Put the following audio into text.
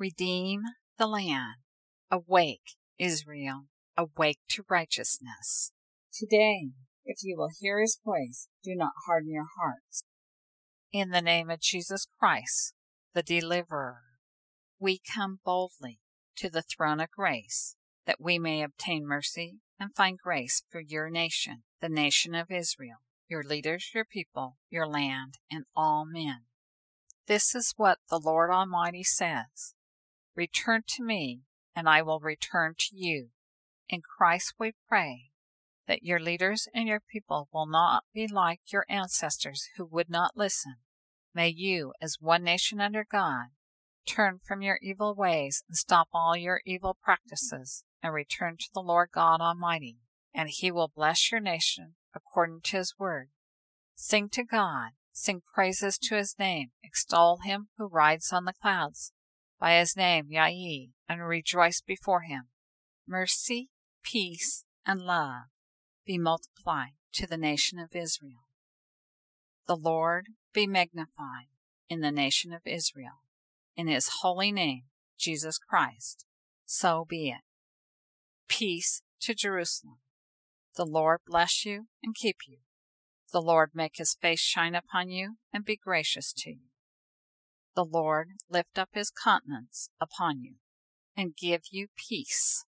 Redeem the land. Awake, Israel, awake to righteousness. Today, if you will hear his voice, do not harden your hearts. In the name of Jesus Christ, the Deliverer, we come boldly to the throne of grace, that we may obtain mercy and find grace for your nation, the nation of Israel, your leaders, your people, your land, and all men. This is what the Lord Almighty says: Return to me, and I will return to you. In Christ we pray that your leaders and your people will not be like your ancestors who would not listen. May you, as one nation under God, turn from your evil ways and stop all your evil practices and return to the Lord God Almighty, and He will bless your nation according to His word. Sing to God, sing praises to His name, extol Him who rides on the clouds by His name, Yahweh, and rejoice before Him. Mercy, peace, and love be multiplied to the nation of Israel. The Lord be magnified in the nation of Israel. In His holy name, Jesus Christ, so be it. Peace to Jerusalem. The Lord bless you and keep you. The Lord make His face shine upon you and be gracious to you. The Lord lift up His countenance upon you and give you peace.